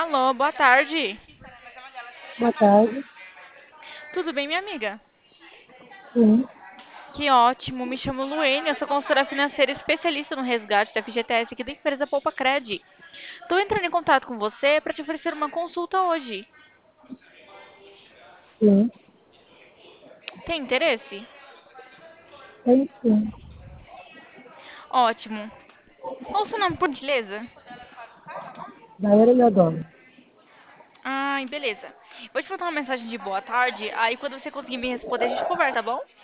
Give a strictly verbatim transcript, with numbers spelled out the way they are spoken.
Alô, boa tarde. Boa tarde. Tudo bem, minha amiga? Sim, Que ótimo. Me chamo Luene, eu sou consultora financeira especialista no resgate da F G T S aqui da empresa Poupa Cred. Estou entrando em contato com você para te oferecer uma consulta hoje. sim, Tem interesse? tem sim. Ótimo. Qual o seu nome, por gentileza? Daiane Meodoro. Ai, beleza. Vou te mandar uma mensagem de boa tarde, aí quando você conseguir me responder, a gente conversa, tá bom?